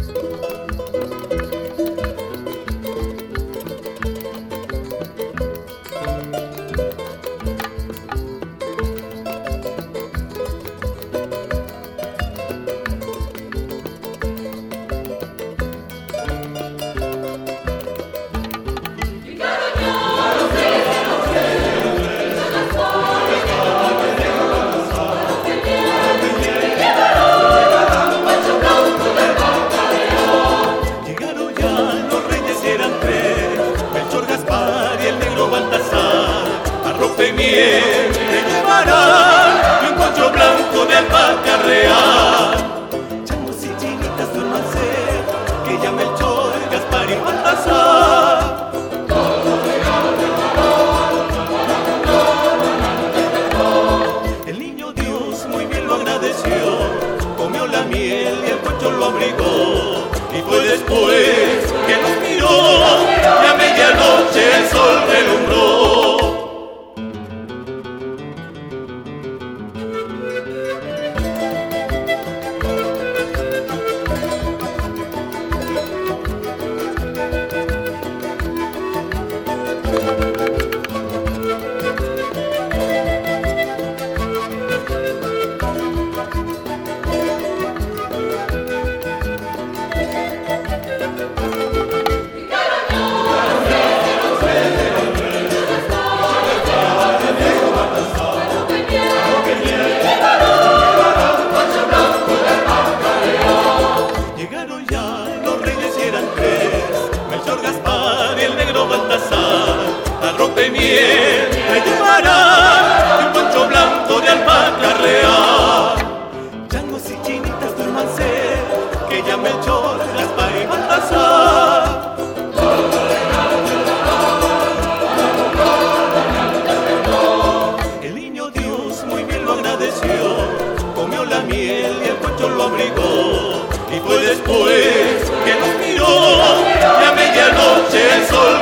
Miel te llevarán y un poncho blanco de alpaca real. Changos y chinitas duérmanse, que ya Melchor, Gaspar y Baltasar. El niño Dios muy bien lo agradeció, comió la miel y el poncho lo abrigó. Y fue después que nos miró y a medianoche el sol relumbró. Melchor, Gaspar y el negro Baltasar, a rompemiel te llevarán y un poncho blanco de alpaca real. Changos y chinitas duérmanse, que ya Melchor, Gaspar y Baltasar. El niño Dios muy bien lo agradeció, comió la miel y el poncho lo abrigó. Y fue después que nos miró y a medianoche el sol